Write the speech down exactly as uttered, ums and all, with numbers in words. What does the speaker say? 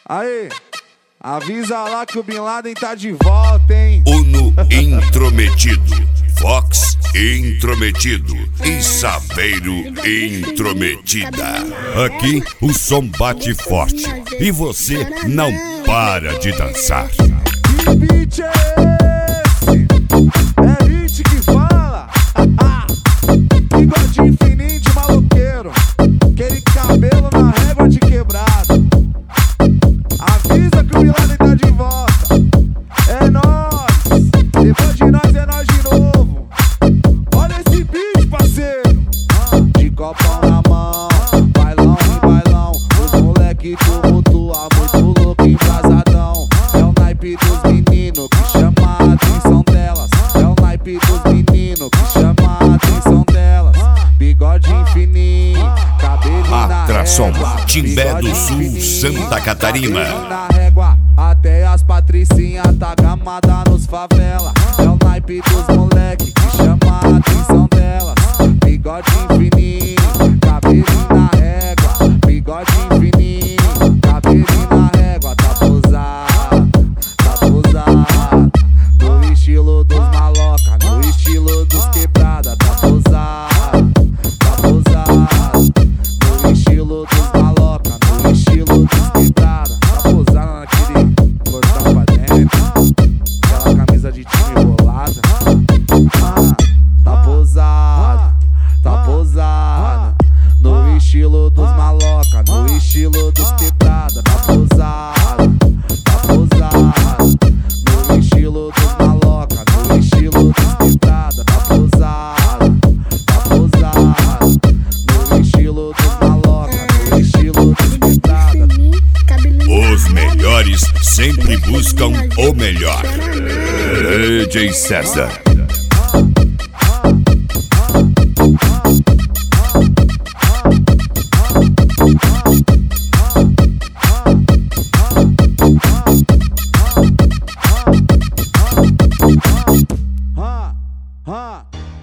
Aí, avisa lá que o Bin Laden tá de volta, hein? Uno intrometido, Fox intrometido e Saveiro intrometida. Aqui o som bate forte e você não para de dançar. Que beat é esse? É hit que fala. Bigodinho fininho de maloqueiro, aquele cabelo na régua de quebrado. Avisa que o Bin Laden tá de volta. É nóis, depois de nós é nós de novo. Olha esse beat, parceiro. De copão na mão, bailão e bailão. Os moleque tumultua, muito louco, embrasadão. É o naipe dos meninos que chama a atenção delas. É o naipe dos meninos que chama a atenção delas. Bigodinho fininho, cabelinho na Atração régua. Timbé do Sul, Bigodinho Santa Catarina. cabelinho na régua. Até as patricinhas tá gamada nos favela. É o naipe dos moleque que chama a atenção delas. Bigodinho fininho, cabelinho na régua. Bigodinho fininho, cabelinho na régua. Tá posado, tá posado. No estilo dos maloca, no estilo dos quebrada. Tá posado, tá posado. No estilo dos maloca, no estilo dos quebrada. Tá posado naquele cortão pra dentro, aquela camisa de time rolada. Ah, tá posado, tá posado. No estilo dos maloca, no estilo dos quebrada. Tá posado, tá posado. No estilo dos maloca, no estilo dos quebrada. Tá posado, tá posado. No estilo dos maloca, no estilo dos quebrada. Os melhores sempre buscam o melhor. D J César.